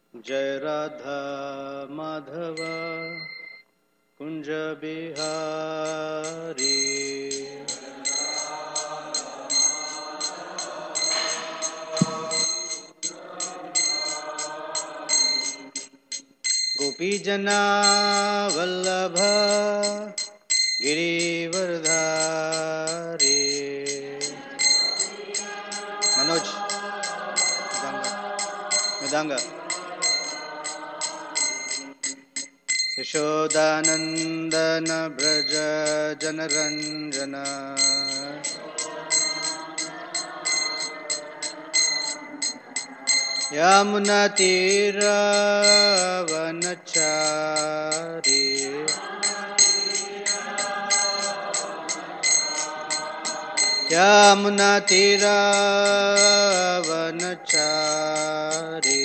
जय राधा माधव कुंज बिहारी। गोपी जना वल्लभ गिरिवरधारी। मनोज मृदंग। यशोदानंदन ब्रज जनरंजन। यमुनातीरवनचारी। यमुनातीरवनचारी।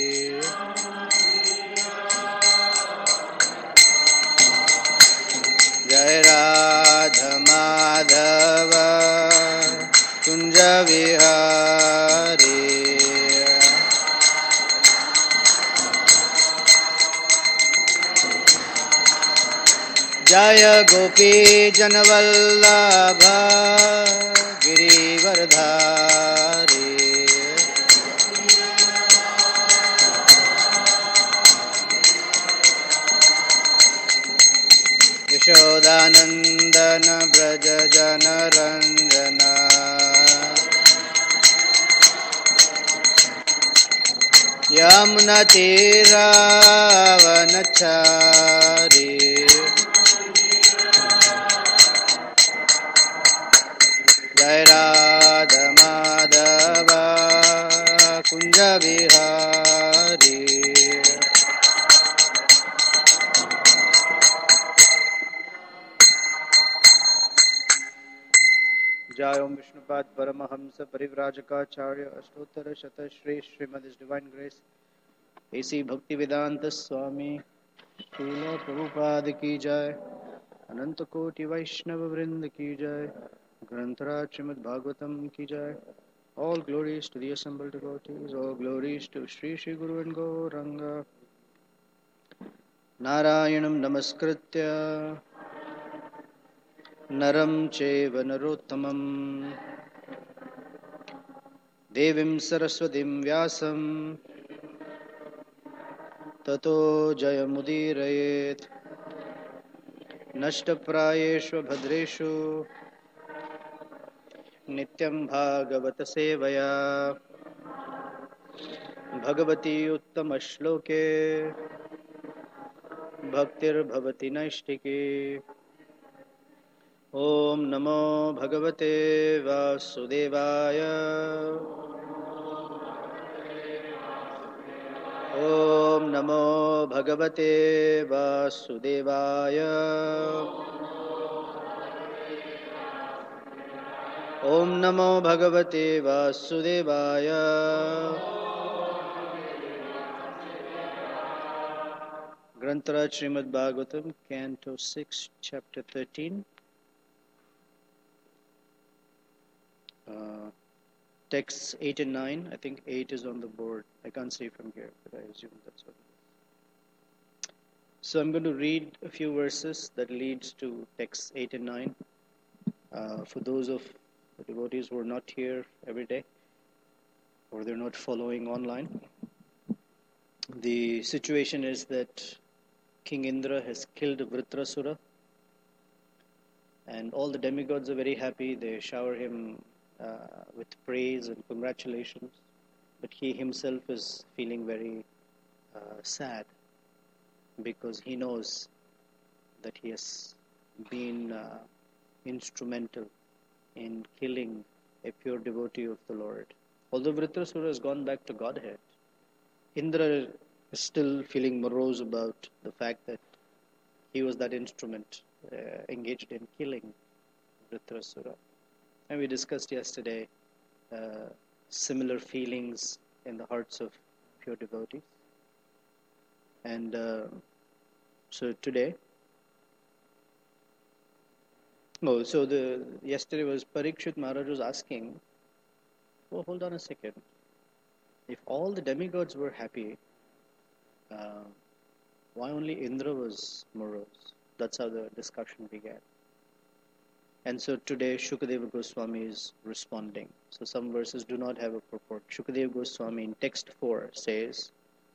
जय राधा माधव कुंज विहारी। जय गोपी जनवल्लभ गिरिवरधारी। यशोदानंदन ब्रज जनरंजन। यमुनातीरवनचारी। जय राधा माधव कुंज विहारी। जय ओम विष्णुपाद परमहंस परिव्राजकाचार्य अष्टोत्तर शत Shri Srimad divine grace AC Bhakti Vedanta स्वामी श्रील प्रभुपाद की जय। अनंत कोटि वैष्णव वृंद की जय। ग्रंथराज श्रीमद् भागवतम की जय। All glories to the assembled devotees. All glories to Sri Sri Guru and Gauranga. Narayanam namaskritya naram cheva narottamam devim saraswatim vyasam tato jayamudirayet. Nashtaprayeshu bhadreshu नित्यं भागवत सेवया भगवती उत्तम श्लोके भक्तिर्भवति नैष्टिकी। ओम नमो भगवते वासुदेवाय। ओम नमो भगवते वासुदेवाय। ओम नमो भगवते वासुदेवाय। Grantaraj Srimad Bhagavatam, Canto 6, Chapter 13. Texts 8 and 9. I think 8 is on the board. I can't see from here, but I assume that's what it is. So I'm going to read a few verses that leads to texts 8 and 9. For those of the devotees who are not here every day, or they're not following online, the situation is that King Indra has killed Vritrasura, and all the demigods are very happy. They shower him with praise and congratulations, but he himself is feeling very sad because he knows that he has been instrumental in killing a pure devotee of the Lord. Although Vritrasura has gone back to Godhead, Indra is still feeling morose about the fact that he was that instrument engaged in killing Vritrasura. And we discussed yesterday similar feelings in the hearts of pure devotees. And so today, yesterday was Parikshit Maharaj was asking, oh, hold on a second. If all the demigods were happy, uh, why only Indra was morose? That's how the discussion began. And so today Shukadeva Goswami is responding. So some verses do not have a purport. Shukadeva Goswami in text 4 says,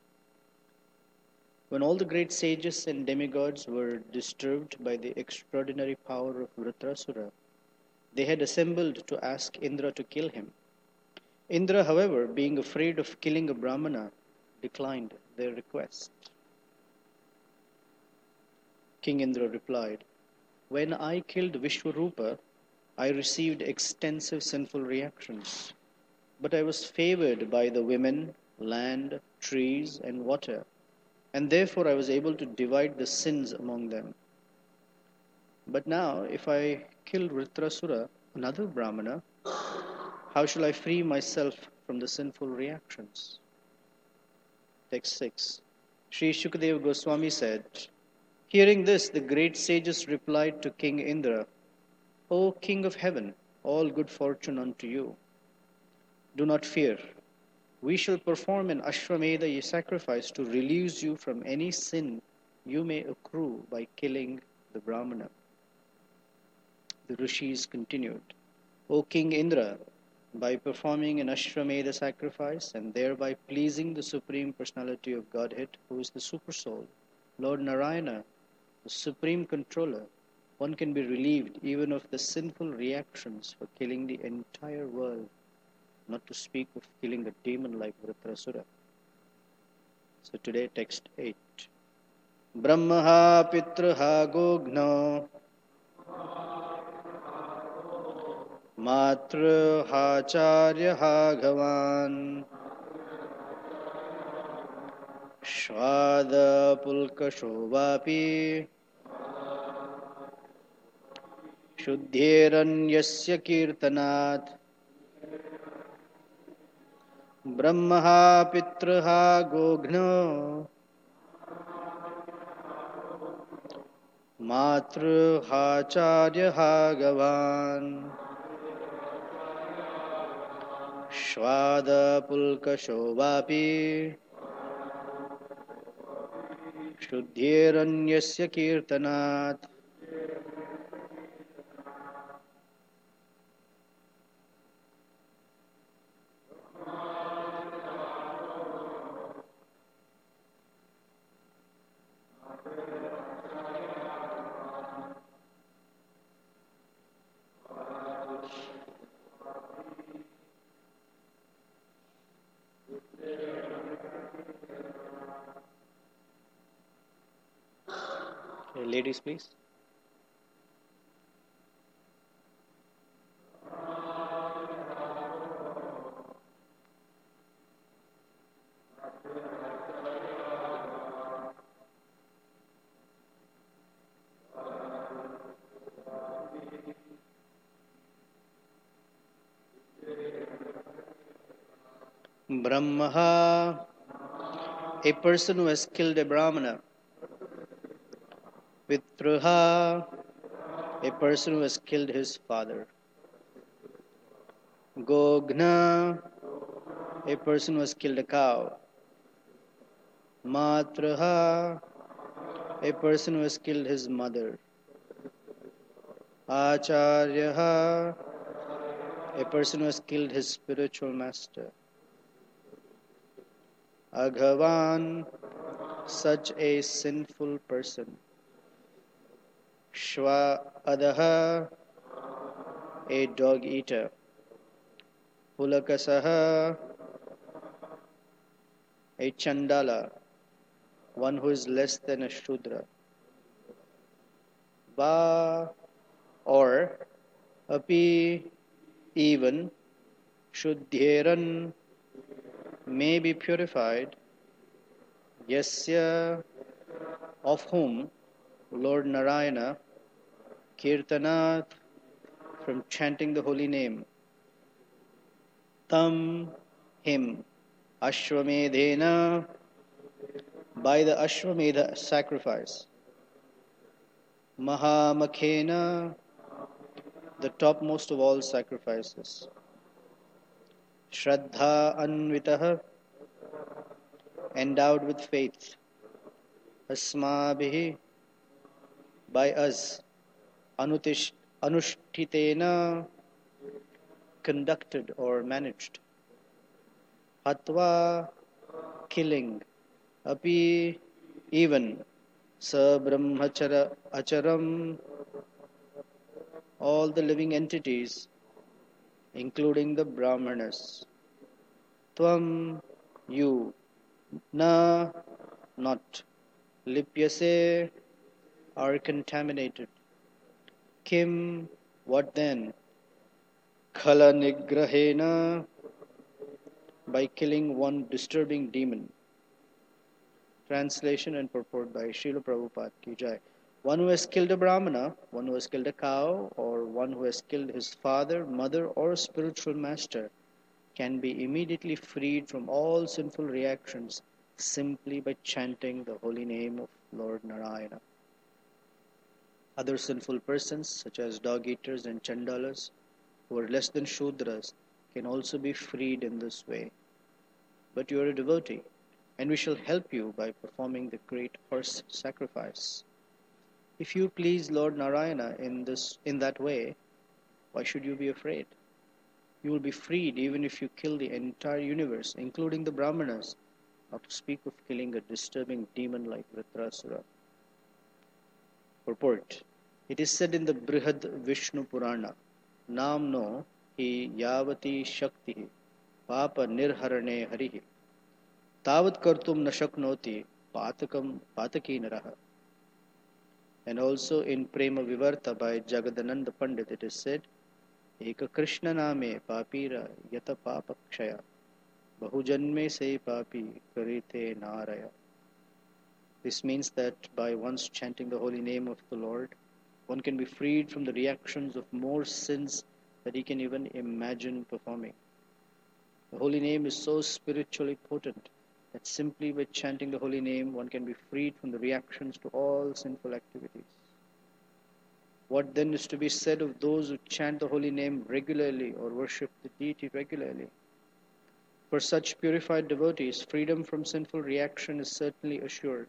when all the great sages and demigods were disturbed by the extraordinary power of Vritrasura, they had assembled to ask Indra to kill him. Indra, however, being afraid of killing a Brahmana, declined their request. King Indra replied, when I killed Vishwarupa, I received extensive sinful reactions, but I was favored by the women, land, trees, and water, and therefore I was able to divide the sins among them. But now, if I kill Vritrasura, another Brahmana, how shall I free myself from the sinful reactions? Text 6. Sri Shukadeva Goswami said, hearing this, the great sages replied to King Indra, O King of heaven, all good fortune unto you. Do not fear. We shall perform an Ashwamedha sacrifice to release you from any sin you may accrue by killing the Brahmana. The rishis continued, O King Indra, by performing an Ashwamedha sacrifice and thereby pleasing the Supreme Personality of Godhead, who is the Supersoul, Lord Narayana, the Supreme Controller, one can be relieved even of the sinful reactions for killing the entire world, not to speak of killing a demon like Vritrasura. So today, text 8. Brahmaha pitraha gogno matraha charyaha ghavan shvada pulkasho vapi शुद्धेरन्यस्य कीर्तनात् ब्रह्मः पितृः गोघ्नो मातृहाचार्यः गवान् श्वादपुल्कशो वापि शुद्धेरन्यस्य कीर्तनात्. Ladies, please. Brahmaha, a person who has killed a Brahmana. Pitraha, a person who has killed his father. Gogna, a person who has killed a cow. Matraha, a person who has killed his mother. Acharyaha, a person who has killed his spiritual master. Aghavan, such a sinful person. Shva adaha, a dog eater. Pulakasaha, a chandala, one who is less than a shudra. Va, or api, even, shuddheran, may be purified, yasya, of whom Lord Narayana, kirtanat, from chanting the holy name, tam, him, ashwamedhena, by the Ashwamedha sacrifice, mahamakhena, the topmost of all sacrifices, shraddha anvitaha, endowed with faith, asmabhihi, by us, anushtitena, conducted or managed, hatva, killing, api, even, sabrahmachara acharam, all the living entities, including the brahmanas, tvam, you, na, not, lipyase, are contaminated, kim, what then, khala nigrahena, by killing one disturbing demon. Translation and purport by Srila Prabhupada Ki Jai. One who has killed a Brahmana, one who has killed a cow, or one who has killed his father, mother, or spiritual master can be immediately freed from all sinful reactions simply by chanting the holy name of Lord Narayana. Other sinful persons, such as dog-eaters and chandalas, who are less than Shudras, can also be freed in this way. But you are a devotee, and we shall help you by performing the great horse sacrifice. If you please Lord Narayana in that way, why should you be afraid? You will be freed even if you kill the entire universe, including the Brahmanas, not to speak of killing a disturbing demon like Vritrasura. Purport. It is said in the Brihad Vishnu Purana, Namno hi yavati shakti papa nirharane harihi tavat kartum nashaknoti pataki naraha. And also in Prema Vivarta by Jagadananda Pandit it is said, Eka Krishna name papira yata papakshaya bahujanme se papi karite naraya. This means that by once chanting the holy name of the Lord, one can be freed from the reactions of more sins that he can even imagine performing. The holy name is so spiritually potent that simply by chanting the holy name, one can be freed from the reactions to all sinful activities. What then is to be said of those who chant the holy name regularly or worship the deity regularly? For such purified devotees, freedom from sinful reaction is certainly assured.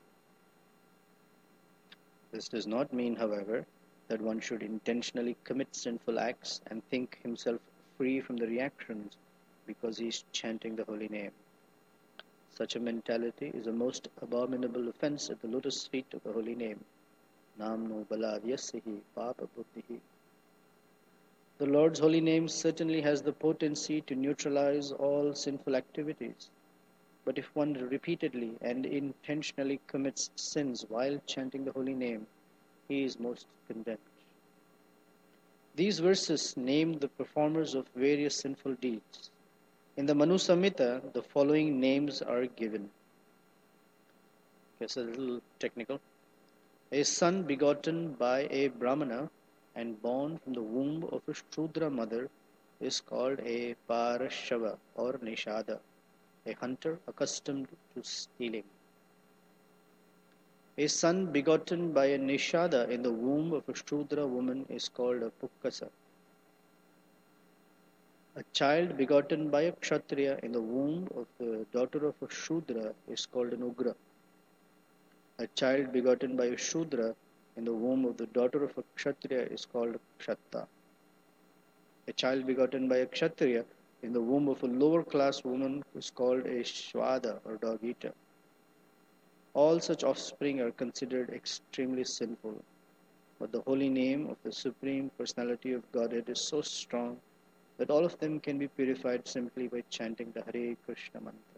This does not mean, however, that one should intentionally commit sinful acts and think himself free from the reactions because he is chanting the holy name. Such a mentality is a most abominable offense at the lotus feet of the holy name. Namno balavyasyahi papa buddhihi. The Lord's holy name certainly has the potency to neutralize all sinful activities. But if one repeatedly and intentionally commits sins while chanting the holy name, he is most condemned. These verses name the performers of various sinful deeds. In the Manu Samhita, the following names are given. Okay, so a little technical. A son begotten by a Brahmana and born from the womb of a Shudra mother is called a Parashava or Nishada, a hunter accustomed to stealing. A son begotten by a Nishada in the womb of a Shudra woman is called a Pukkasa. A child begotten by a Kshatriya in the womb of the daughter of a Shudra is called an Ugra. A child begotten by a Shudra in the womb of the daughter of a Kshatriya is called a Kshatta. A child begotten by a Kshatriya in the womb of a lower class woman is called a Shwada or dog eater. All such offspring are considered extremely sinful, but the holy name of the Supreme Personality of Godhead is so strong that all of them can be purified simply by chanting the Hare Krishna mantra.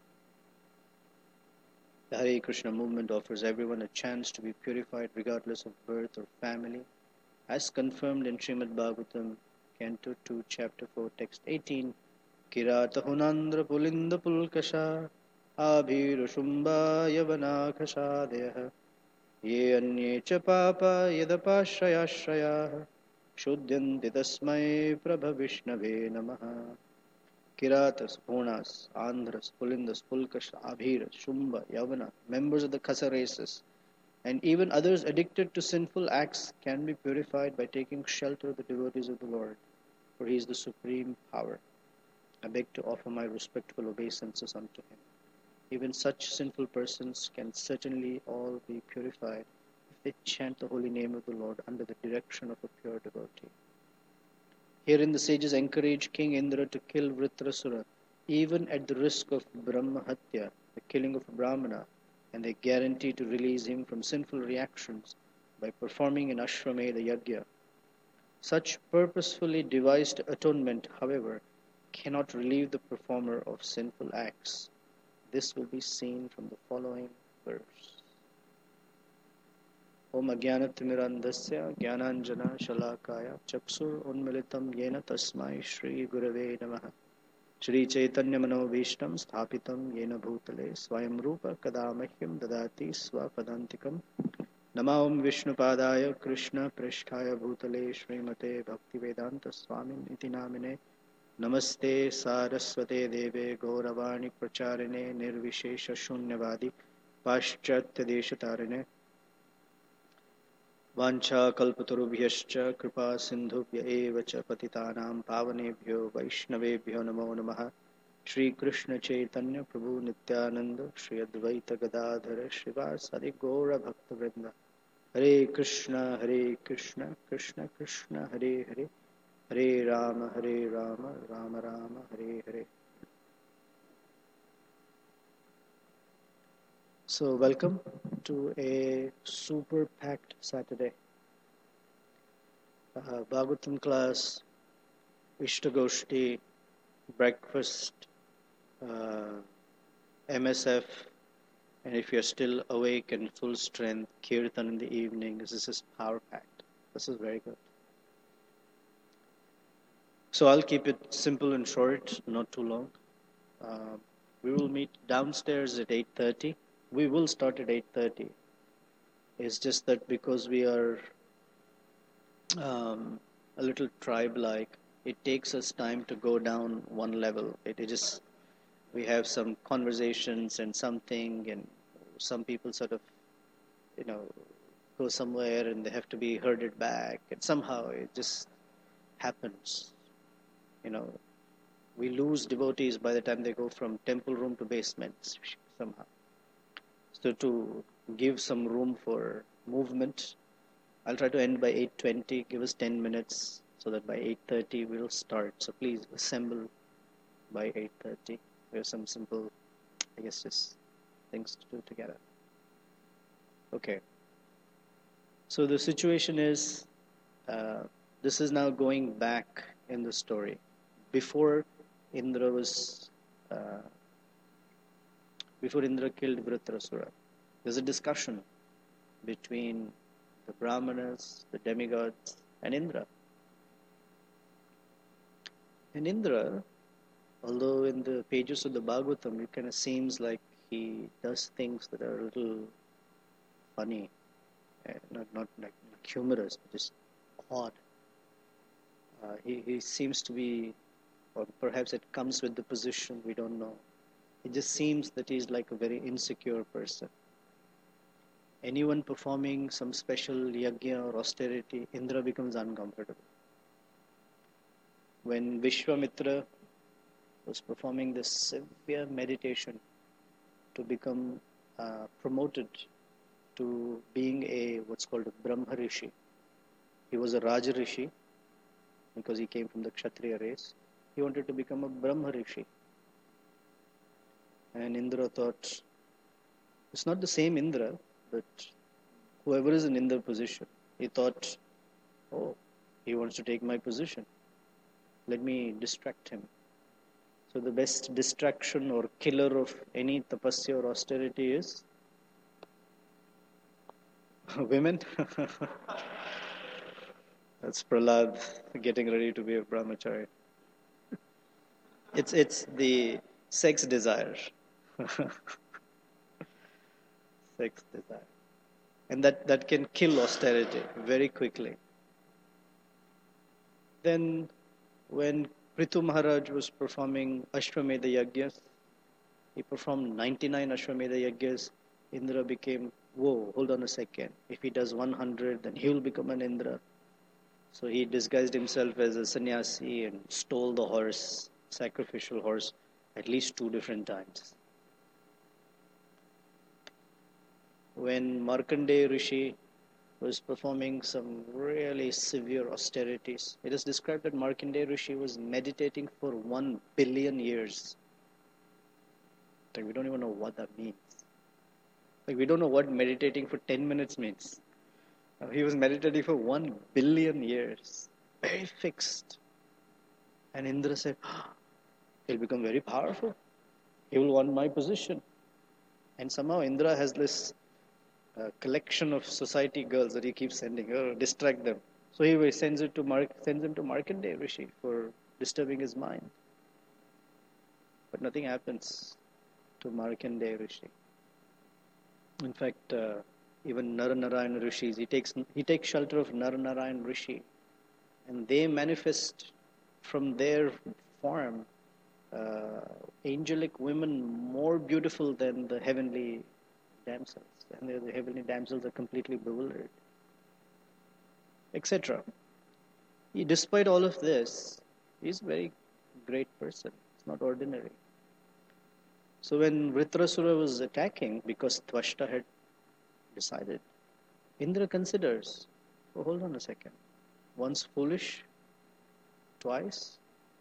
The Hare Krishna movement offers everyone a chance to be purified regardless of birth or family, as confirmed in Srimad Bhagavatam, Canto 2, Chapter 4, Text 18, Kirata Hunandra Pulinda Pulkasha Abhirushumba Yavanakashadeh Ye Anye Cha Papa Yadapashrayashrayah Shuddhyanti Tasmai Prabhavishnave Namaha. Kiratas, Punas, Andhras, Pulindas, Pulkash, Abhiras, Shumba, Yavana, members of the Khasa races, and even others addicted to sinful acts can be purified by taking shelter of the devotees of the Lord, for He is the supreme power. I beg to offer my respectful obeisances unto Him. Even such sinful persons can certainly all be purified if they chant the holy name of the Lord under the direction of a pure devotee. Herein the sages encourage King Indra to kill Vritrasura, even at the risk of Brahmahatya, the killing of a Brahmana, and they guarantee to release him from sinful reactions by performing an Ashwamedha Yajna. Such purposefully devised atonement, however, cannot relieve the performer of sinful acts. This will be seen from the following verse. Om Ajnanatirmirandasya Jnananjana Shalakaya Chakshur Unmilitam Yena Tasmai Shri Gurave Namaha Shri Chaitanya Manobhishtam Sthapitam Yena Bhutale Swayam Rupa Kadamahyam Dadati Swapadantikam Namaham Vishnupadaya Krishna Prishtaya Bhutale Srimate Bhaktivedanta Swamin Iti Namine Namaste Saraswate Deve Gauravani Pracharine Nirvishesha Shunyavadi Paschatya Deshatarine Vancha kalpatarubhyascha kripa sindhubhya eva cha patitanam pavanebhyo vaishnavebhyo namo namaha Shri Krishna Chaitanya Prabhu Nityananda Shri Advaita Gadadhara Srivasadi Gaura Bhakta Vrinda Hare Krishna Krishna Krishna Hare Hare Hare Rama Rama Rama Hare Hare. So welcome to a super packed Saturday. Bhagavatam class, Ishtagoshti, breakfast, MSF, and if you're still awake and full strength, Kirtan in the evening. This is power packed. This is very good. So I'll keep it simple and short, not too long. We will meet downstairs at 8:30. We will start at 8:30. It's just that because we are a little tribe-like, it takes us time to go down one level. We have some conversations and something, and some people sort of, go somewhere and they have to be herded back, and somehow it just happens. We lose devotees by the time they go from temple room to basement somehow. So to give some room for movement, I'll try to end by 8:20. Give us 10 minutes so that by 8:30 we'll start. So please assemble by 8:30. We have some simple, just things to do together. Okay. So the situation is, this is now going back in the story. Before Indra killed Vritrasura, there's a discussion between the Brahmanas, the demigods, and Indra. And Indra, although in the pages of the Bhagavatam, it kind of seems like he does things that are a little funny, not like humorous, but just odd. He seems to be, or perhaps it comes with the position, we don't know. It just seems that he's like a very insecure person. Anyone performing some special yajna or austerity, Indra becomes uncomfortable. When Vishwamitra was performing this severe meditation to become promoted to being what's called a Brahma Rishi. He was a Raja Rishi because he came from the Kshatriya race. He wanted to become a Brahma Rishi. And Indra thought, it's not the same Indra, but whoever is in Indra position, he thought, he wants to take my position. Let me distract him. So the best distraction or killer of any tapasya or austerity is women. That's Prahlad getting ready to be a brahmachari. It's the sex desire. Sex desire. And that can kill austerity very quickly. Then when Prithu Maharaj was performing Ashwamedha Yajnas, he performed 99 Ashwamedha Yajnas. Indra became, hold on a second. If he does 100, then he will become an Indra. So he disguised himself as a sannyasi and stole the horse, sacrificial horse, at least 2 different times. when Markandeya Rishi was performing some really severe austerities. It is described that Markandeya Rishi was meditating for 1 billion years. Like, we don't even know what that means. Like, we don't know what meditating for 10 minutes means. He was meditating for 1 billion years, very fixed. And Indra said, he'll become very powerful. He will want my position. And somehow Indra has this collection of society girls that he keeps sending, distract them. So he sends him to Markandeya Rishi for disturbing his mind. But nothing happens to Markandeya Rishi. In fact, even Naranarayan Rishis, he takes shelter of Naranarayan Rishi, and they manifest from their form angelic women more beautiful than the heavenly damsels. And the heavenly damsels are completely bewildered, etc. Despite all of this, he's a very great person. It's not ordinary. So when Vritrasura was attacking, because Tvashta had decided, Indra considers, oh, hold on a second. Once foolish, twice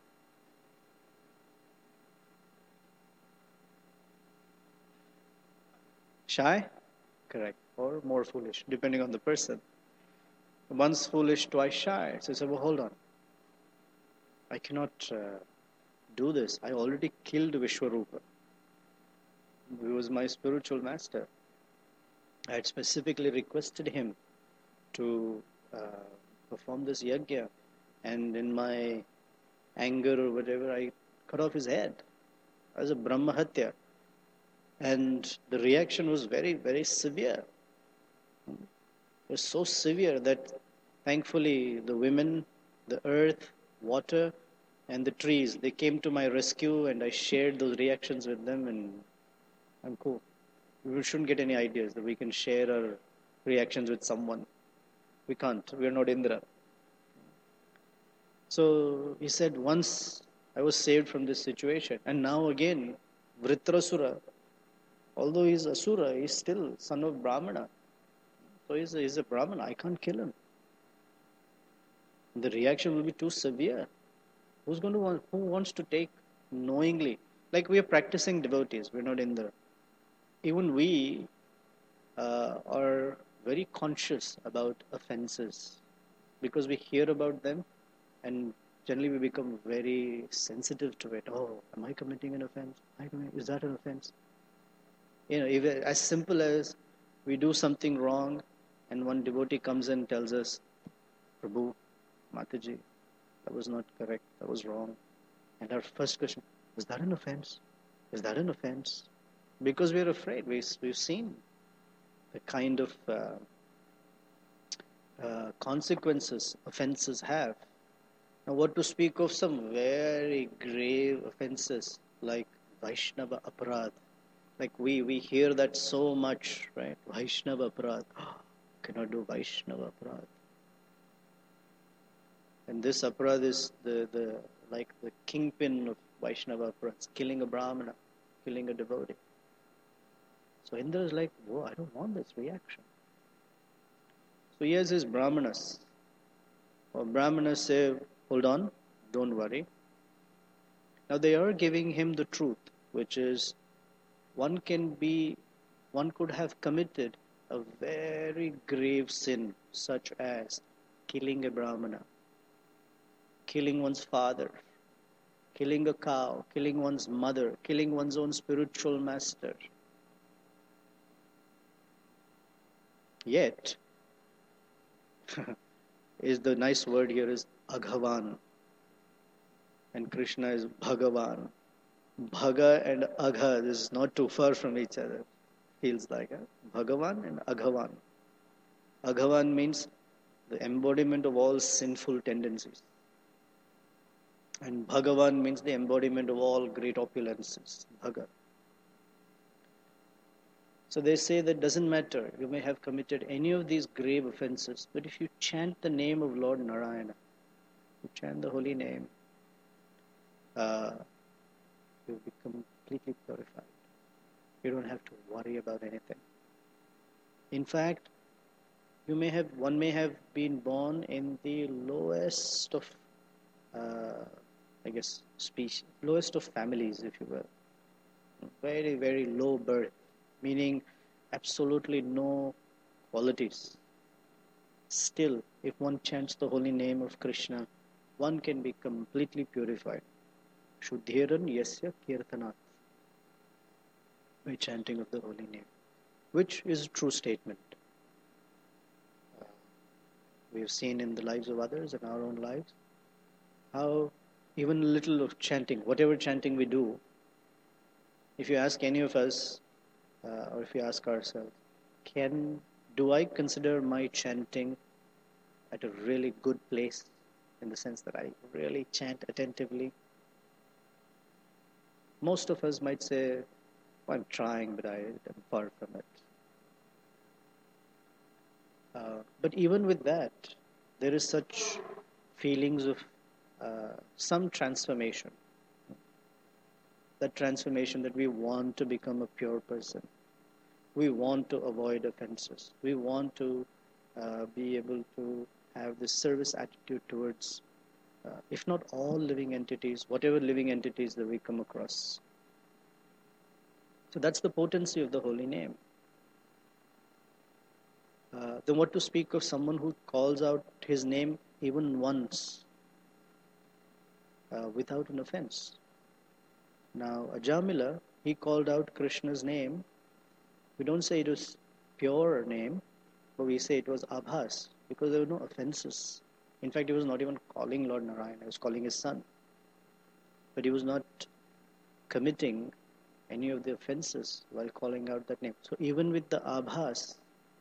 shy, correct, or more foolish, depending on the person. Once foolish, twice shy. So he said, well, hold on. I cannot do this. I already killed Vishwarupa. He was my spiritual master. I had specifically requested him to perform this yajna, and in my anger or whatever, I cut off his head as a Brahmahatya. And the reaction was very, very severe. It was so severe that thankfully the women, the earth, water, and the trees, they came to my rescue, and I shared those reactions with them, and I'm cool. We shouldn't get any ideas that we can share our reactions with someone. We can't. We are not Indra. So he said, once I was saved from this situation, and now again, Vritrasura, although he's Asura, he's still son of Brahmana. So he's a Brahmana. I can't kill him. The reaction will be too severe. Who wants to take knowingly? Like, we are practicing devotees. We're not Indra. Even we are very conscious about offenses because we hear about them, and generally we become very sensitive to it. Oh, am I committing an offense? Is that an offense? If as simple as we do something wrong, and one devotee comes and tells us, Prabhu, Mataji, that was not correct, that was wrong. And our first question, is that an offense? Is that an offense? Because we're afraid. We've seen the kind of consequences offenses have. Now, what to speak of some very grave offenses like Vaishnava Aparad. Like we hear that so much, right? Vaishnava Aparad. Cannot do Vaishnava Aparad. And this Aparad is the kingpin of Vaishnava Aparad, killing a Brahmana, killing a devotee. So Indra is like, whoa, I don't want this reaction. So he has his Brahmanas. Or Brahmanas say, hold on, don't worry. Now they are giving him the truth, which is one could have committed a very grave sin, such as killing a Brahmana, killing one's father, killing a cow, killing one's mother, killing one's own spiritual master. Yet, is the nice word here is Aghavan. And Krishna is Bhagavan. Bhaga and Agha, this is not too far from each other. Feels like Bhagavan and Aghavan. Aghavan means the embodiment of all sinful tendencies. And Bhagavan means the embodiment of all great opulences. Bhaga. So they say that doesn't matter. You may have committed any of these grave offenses, but if you chant the name of Lord Narayana, you chant the holy name, you become completely purified. You don't have to worry about anything. In fact, one may have been born in the lowest of, uh, I guess, species, lowest of families, if you will. Very, very low birth, meaning absolutely no qualities. Still, if one chants the holy name of Krishna, one can be completely purified. Shuddhiran yasya kirtanat, by chanting of the holy name, which is a true statement. Uh, we have seen in the lives of others and our own lives how even a little of chanting, whatever chanting we do, if you ask any of us, or if you ask ourselves, can do I consider my chanting at a really good place, in the sense that I really chant attentively? Most of us might say, well, I'm trying, but I am far from it. But even with that, there is such feelings of some transformation. That transformation that we want to become a pure person. We want to avoid offenses. We want to be able to have this service attitude towards, if not all living entities, whatever living entities that we come across. So that's the potency of the holy name. Then what to speak of someone who calls out his name even once without an offense? Now, Ajamila, he called out Krishna's name. We don't say it was pure name, but we say it was Abhas, because there were no offenses. In fact, he was not even calling Lord Narayana, he was calling his son. But he was not committing any of the offenses while calling out that name. So even with the Abhas,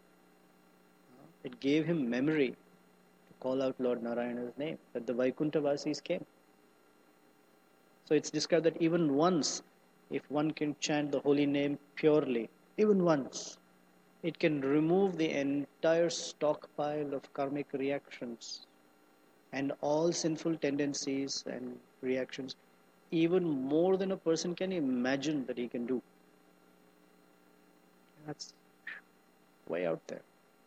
it gave him memory to call out Lord Narayana's name, that the Vaikuntha-vasis came. So it's described that even once, if one can chant the holy name purely, even once, it can remove the entire stockpile of karmic reactions and all sinful tendencies and reactions, even more than a person can imagine that he can do. That's way out there.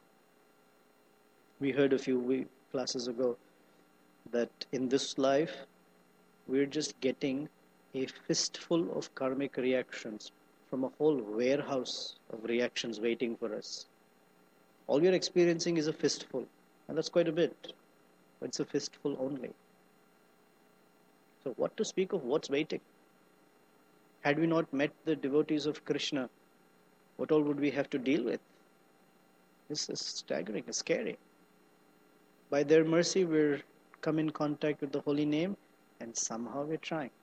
We heard a few classes ago that in this life, we're just getting a fistful of karmic reactions from a whole warehouse of reactions waiting for us. All we are experiencing is a fistful, and that's quite a bit, but it's a fistful only. So what to speak of what's waiting? Had we not met the devotees of Krishna, what all would we have to deal with? This is staggering, it's scary. By their mercy, we're come in contact with the holy name, and somehow we're trying.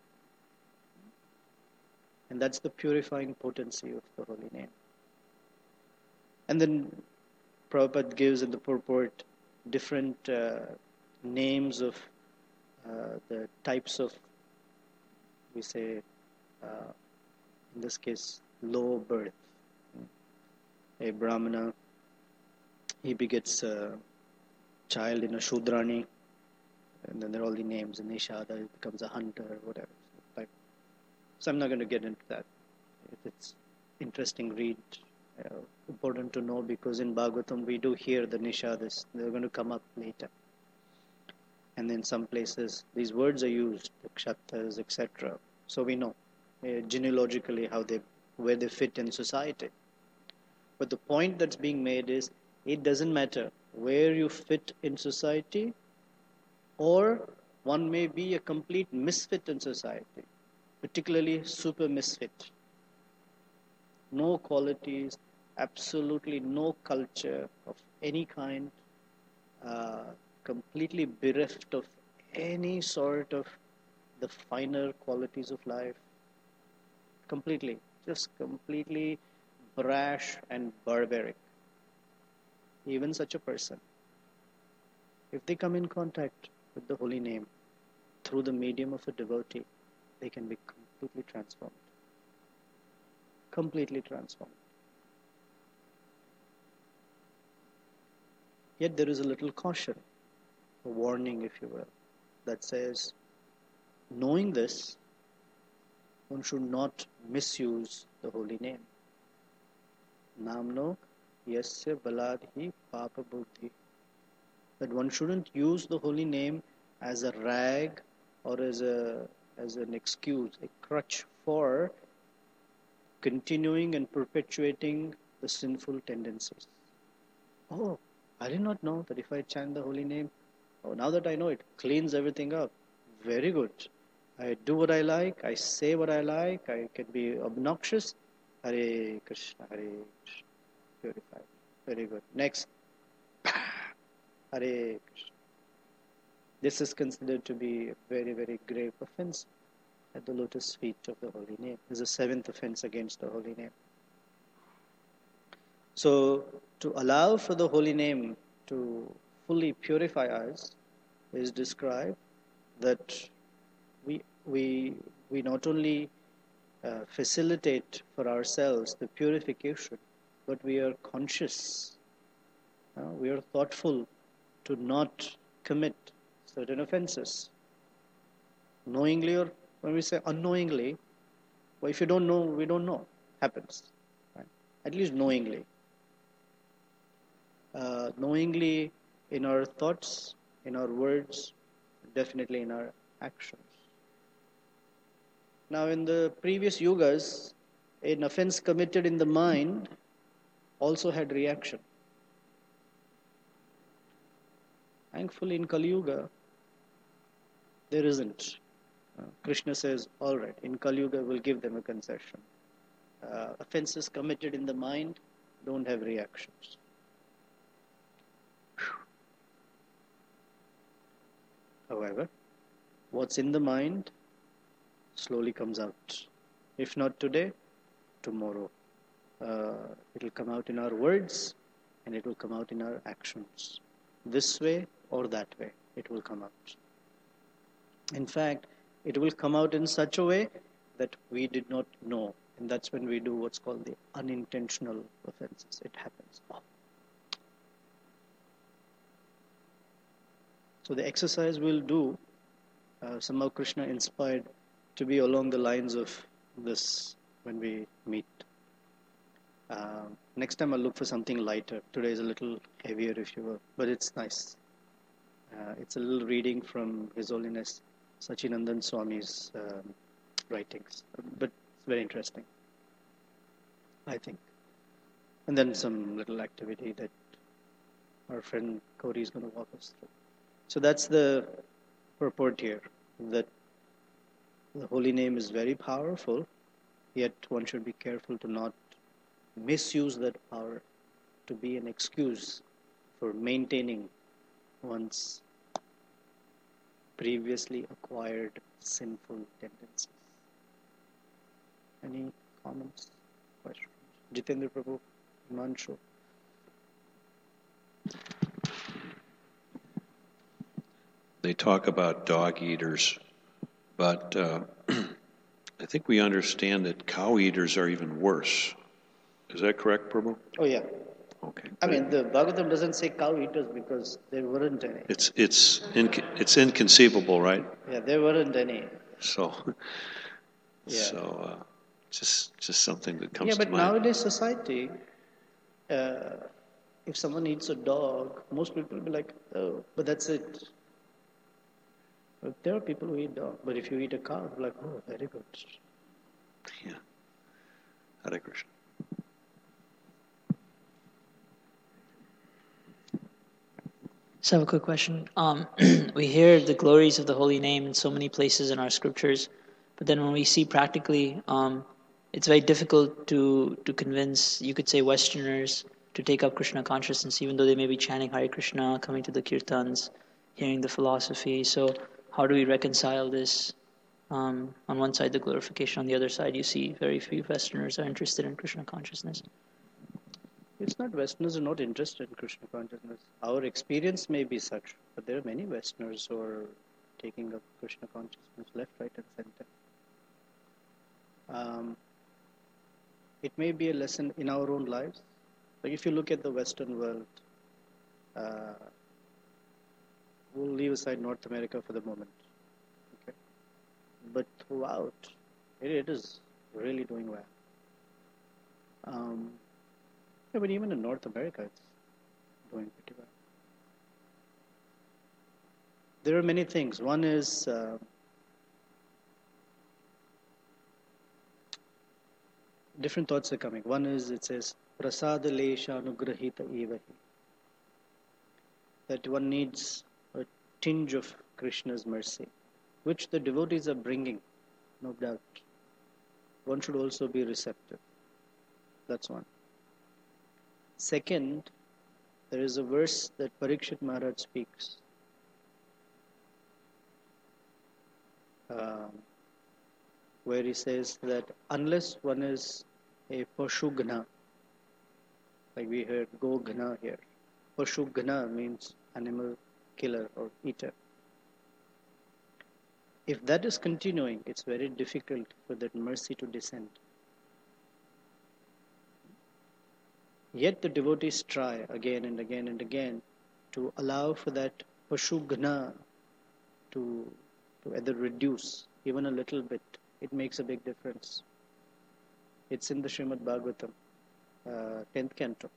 And that's the purifying potency of the holy name. And then Prabhupada gives in the purport different names of the types of, we say, in this case, low birth. A Brahmana, he begets a child in a Shudrani, and then there are all the names, and Nishada, he becomes a hunter, or whatever. So I'm not going to get into that. If it's interesting, read. Important to know, because in Bhagavatam we do hear the Nishadas. They're going to come up later. And in some places, these words are used, the Kshatras, etc. So we know genealogically where they fit in society. But the point that's being made is, it doesn't matter where you fit in society, or one may be a complete misfit in society, particularly super misfit. No qualities, absolutely no culture of any kind, completely bereft of any sort of the finer qualities of life. Completely, just completely brash and barbaric. Even such a person, if they come in contact with the holy name through the medium of a devotee, they can be completely transformed. Completely transformed. Yet there is a little caution, a warning, if you will, that says, knowing this, one should not misuse the holy name. Namno yasya baladhi papa buddhi. That one shouldn't use the holy name as a rag or as an excuse, a crutch for continuing and perpetuating the sinful tendencies. Oh, I did not know that if I chant the holy name, oh, now that I know it cleans everything up. Very good. I do what I like, I say what I like, I can be obnoxious. Hare Krishna, Hare Krishna. Purified. Very good. Next. Hare Krishna. This is considered to be a very, very grave offense at the lotus feet of the holy name. This is the seventh offense against the holy name. So, to allow for the holy name to fully purify us is described that we not only facilitate for ourselves the purification, but we are conscious, we are thoughtful to not commit certain offenses. Knowingly, or when we say unknowingly, well, if you don't know, we don't know. Happens. Right? At least knowingly. Knowingly in our thoughts, in our words, definitely in our actions. Now, in the previous yugas, an offense committed in the mind also had reaction. Thankfully, in Kali Yuga, there isn't. Krishna says, all right, in Kali Yuga, we'll give them a concession. Offenses committed in the mind don't have reactions. However, what's in the mind slowly comes out. If not today, tomorrow. It will come out in our words and it will come out in our actions. This way or that way, it will come out. In fact, it will come out in such a way that we did not know. And that's when we do what's called the unintentional offenses. It happens. So the exercise we'll do, somehow Krishna inspired to be along the lines of this when we meet. Next time I'll look for something lighter. Today is a little heavier, if you will, but it's nice. It's a little reading from His Holiness Sachinandan Swami's writings, but it's very interesting, I think. And then some little activity that our friend Cody is going to walk us through. So that's the purport here, that the holy name is very powerful, yet one should be careful to not misuse that power to be an excuse for maintaining one's previously acquired sinful tendencies. Any comments, questions? Jitendra Prabhu, Manshu. They talk about dog eaters, but I think we understand that cow eaters are even worse. Is that correct, Prabhu? Oh, yeah. Okay. I mean, the Bhagavatam doesn't say cow eaters because there weren't any. It's inconceivable, right? Yeah, there weren't any. So, Yeah. so just something that comes Yeah, to but mind. nowadays society, if someone eats a dog, most people will be like, oh, but that's it. But there are people who eat dog, but if you eat a cow, they're like, oh, very good. Yeah. Hare Krishna. So I have a quick question. We hear the glories of the holy name in so many places in our scriptures, but then when we see practically, it's very difficult to convince, you could say, Westerners to take up Krishna consciousness, even though they may be chanting Hare Krishna, coming to the kirtans, hearing the philosophy. So how do we reconcile this? On one side, the glorification. On the other side, you see very few Westerners are interested in Krishna consciousness. It's not Westerners are not interested in Krishna consciousness. Our experience may be such, but there are many Westerners who are taking up Krishna consciousness left, right, and center. It may be a lesson in our own lives. Like if you look at the Western world, we'll leave aside North America for the moment. Okay? But throughout, it is really doing well. Yeah, but even in North America, it's doing pretty well. There are many things. One is different thoughts are coming. One is it says prasada lesha anugrahita evahi, that one needs a tinge of Krishna's mercy, which the devotees are bringing, no doubt. One should also be receptive. That's one. Second, there is a verse that Parikshit Maharaj speaks. Where he says that unless one is a Pashugna, like we heard Gogna here, Pashugna means animal killer or eater. If that is continuing, it's very difficult for that mercy to descend. Yet the devotees try again and again and again to allow for that Pashugna to either reduce even a little bit. It makes a big difference. It's in the Srimad Bhagavatam, 10th canto.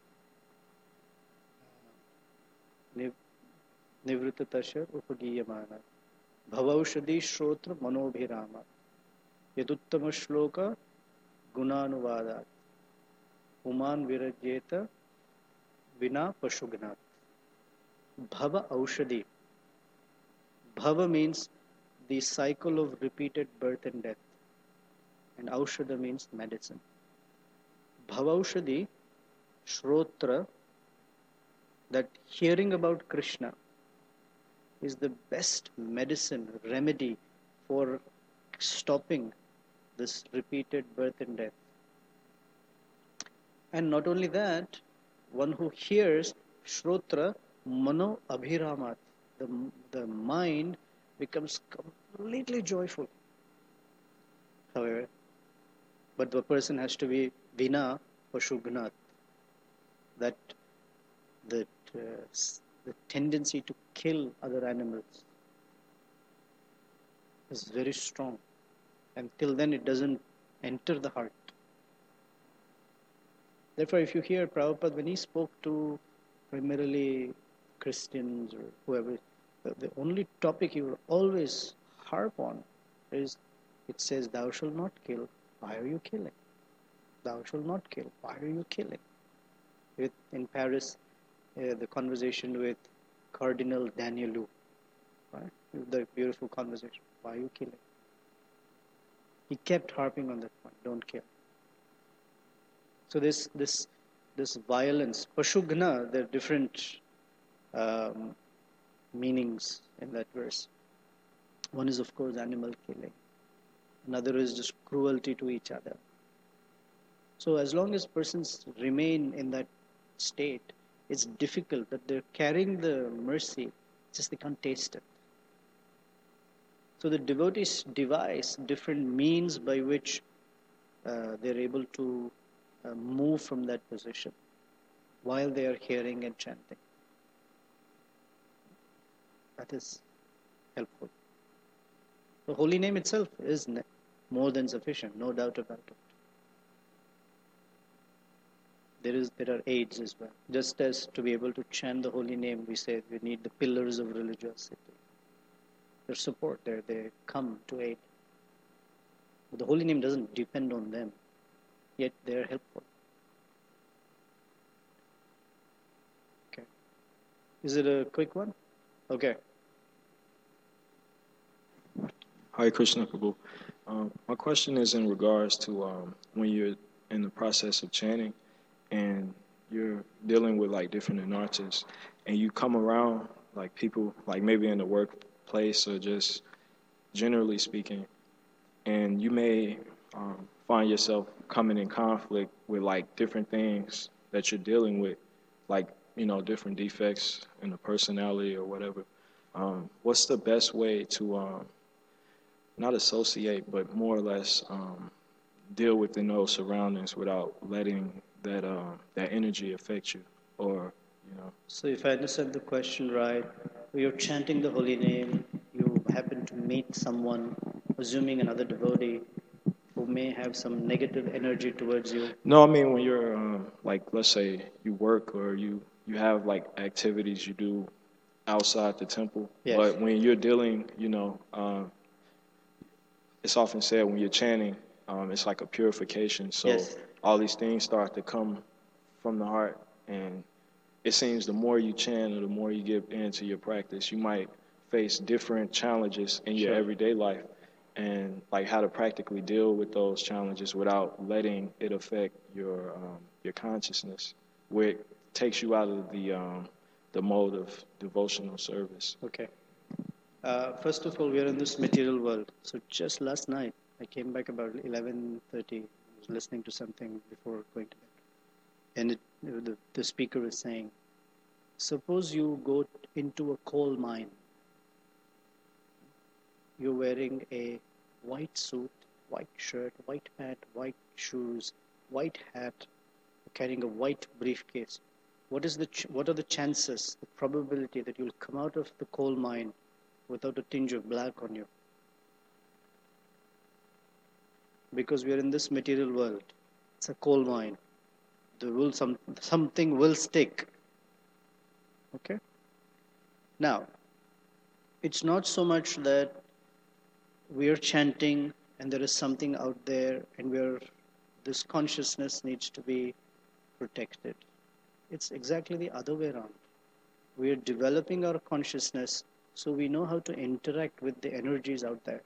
Nivritta Tashar Upagiyamana Bhavaushadi Shrotra Manobhirama Yaduttama Shloka Gunanuvadat Uman Virajeta Vina Pashugnat. Bhava Aushadi. Bhava means the cycle of repeated birth and death. And Aushada means medicine. Bhavaushadi, Shrotra, that hearing about Krishna is the best medicine, remedy for stopping this repeated birth and death. And not only that, one who hears Shrotra, Mano Abhiramat, the mind becomes completely joyful. However, but the person has to be Vina Pashugnat, that the tendency to kill other animals is very strong. Until then, it doesn't enter the heart. Therefore, if you hear Prabhupada, when he spoke to primarily Christians or whoever, the only topic he would always harp on is, it says, thou shalt not kill. Why are you killing? Thou shalt not kill. Why are you killing? In Paris, the conversation with Cardinal Danielou, right? The beautiful conversation. Why are you killing? He kept harping on that point. Don't kill. So this violence, Pashugna, there are different meanings in that verse. One is, of course, animal killing. Another is just cruelty to each other. So as long as persons remain in that state, it's difficult that they're carrying the mercy, just they can't taste it. So the devotees devise different means by which they're able to move from that position while they are hearing and chanting. That is helpful. The holy name itself is more than sufficient, no doubt about it. There are aids as well. Just as to be able to chant the holy name, we say we need the pillars of religiosity. Their support there, they come to aid. But the holy name doesn't depend on them, yet they are helpful. Okay. Is it a quick one? Okay. Hare Krishna Prabhu. My question is in regards to when you're in the process of chanting and you're dealing with like different anarthas and you come around like people, like maybe in the workplace or just generally speaking, and you may find yourself coming in conflict with like different things that you're dealing with, like, you know, different defects in the personality or whatever. What's the best way to not associate, but more or less deal within those surroundings without letting that energy affect you, or, you know? So if I understand the question right, you're chanting the holy name, you happen to meet someone, assuming another devotee, who may have some negative energy towards you. No, I mean when you're like let's say you work or you have like activities you do outside the temple. Yes. But when you're dealing, it's often said when you're chanting, it's like a purification. So Yes. all these things start to come from the heart, and it seems the more you chant or the more you get into your practice, you might face different challenges in your Sure. everyday life, and like how to practically deal with those challenges without letting it affect your consciousness, where it takes you out of the mode of devotional service. Okay. First of all, we are in this material world. So just last night, I came back about 11:30. I was listening to something before going to bed, and the speaker was saying, suppose you go into a coal mine. You're wearing a white suit, white shirt, white pant, white shoes, white hat, carrying a white briefcase. What are the chances, the probability that you'll come out of the coal mine without a tinge of black on you? Because we are in this material world. It's a coal mine. Something will stick. Okay? Now, it's not so much that we are chanting and there is something out there and this consciousness needs to be protected. It's exactly the other way around. We are developing our consciousness so we know how to interact with the energies out there.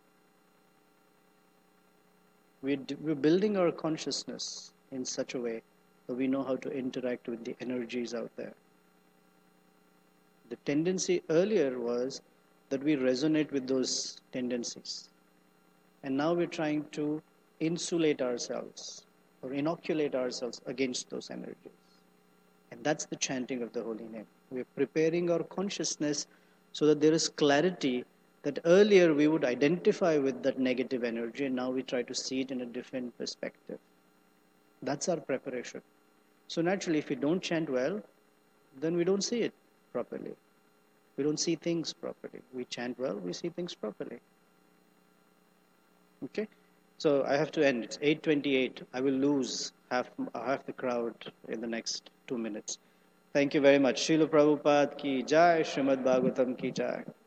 We're building our consciousness in such a way that we know how to interact with the energies out there. The tendency earlier was that we resonate with those tendencies. And now we're trying to insulate ourselves or inoculate ourselves against those energies. And that's the chanting of the holy name. We're preparing our consciousness so that there is clarity that earlier we would identify with that negative energy, and now we try to see it in a different perspective. That's our preparation. So naturally, if we don't chant well, then we don't see it properly. We don't see things properly. We chant well, we see things properly. Okay? So I have to end. It's 8:28. I will lose half the crowd in the next 2 minutes. Thank you very much. Srila Prabhupada ki jai, Srimad Bhagavatam ki jai.